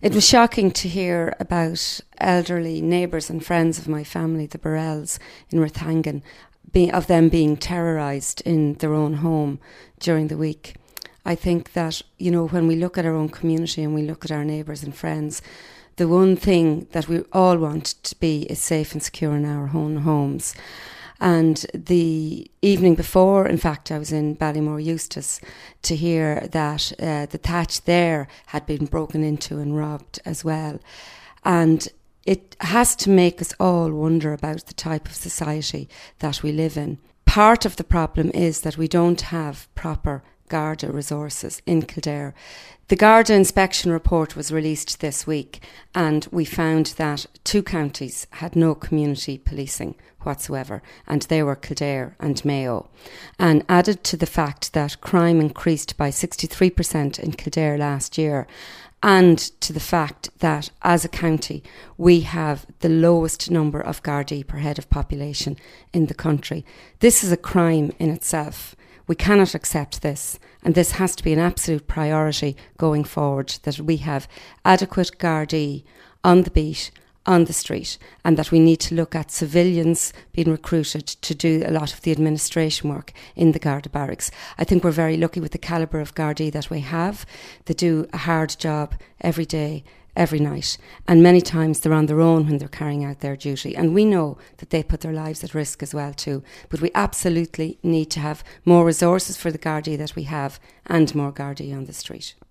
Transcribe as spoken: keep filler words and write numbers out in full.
It was shocking to hear about elderly neighbours and friends of my family, the Burrells in Rathangan, be, of them being terrorised in their own home during the week. I think that, you know, when we look at our own community and we look at our neighbours and friends, the one thing that we all want to be is safe and secure in our own homes. And the evening before, in fact, I was in Ballymore Eustace to hear that uh, the thatch there had been broken into and robbed as well. And it has to make us all wonder about the type of society that we live in. Part of the problem is that we don't have proper Garda resources in Kildare. The Garda inspection report was released this week, and we found that two counties had no community policing whatsoever, and they were Kildare and Mayo. And added to the fact that crime increased by sixty-three percent in Kildare last year, and to the fact that as a county we have the lowest number of Gardaí per head of population in the country. This is a crime in itself. We cannot accept this, and this has to be an absolute priority going forward, that we have adequate Gardaí on the beat, on the street, and that we need to look at civilians being recruited to do a lot of the administration work in the Garda barracks. I think we're very lucky with the calibre of Gardaí that we have. They do a hard job every day, every night, and many times they're on their own when they're carrying out their duty, and we know that they put their lives at risk as well too. But we absolutely need to have more resources for the Gardaí that we have, and more Gardaí on the street.